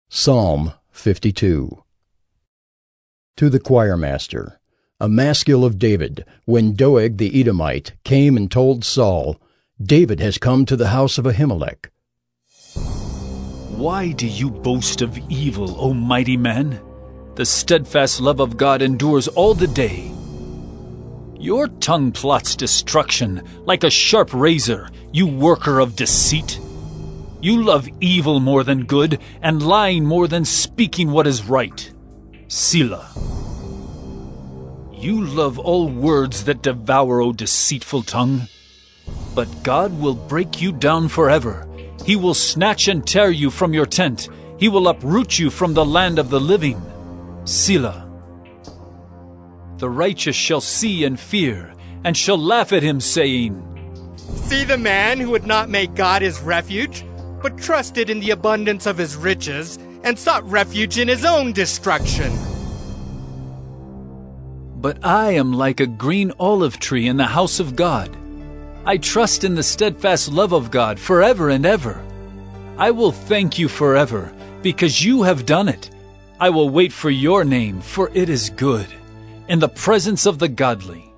Psalm 52. To the choirmaster, a maskil of David, when Doeg the Edomite came and told Saul, David has come to the house of Ahimelech. Why do you boast of evil, O mighty man? The steadfast love of God endures all the day. Your tongue plots destruction like a sharp razor, you worker of deceit. You love evil more than good, and lying more than speaking what is right. Selah. You love all words that devour, O deceitful tongue. But God will break you down forever. He will snatch and tear you from your tent. He will uproot you from the land of the living. Selah. The righteous shall see and fear, and shall laugh at him, saying, See the man who would not make God his refuge, but trusted in the abundance of his riches, and sought refuge in his own destruction. But I am like a green olive tree in the house of God. I trust in the steadfast love of God forever and ever. I will thank you forever, because you have done it. I will wait for your name, for it is good, in the presence of the godly.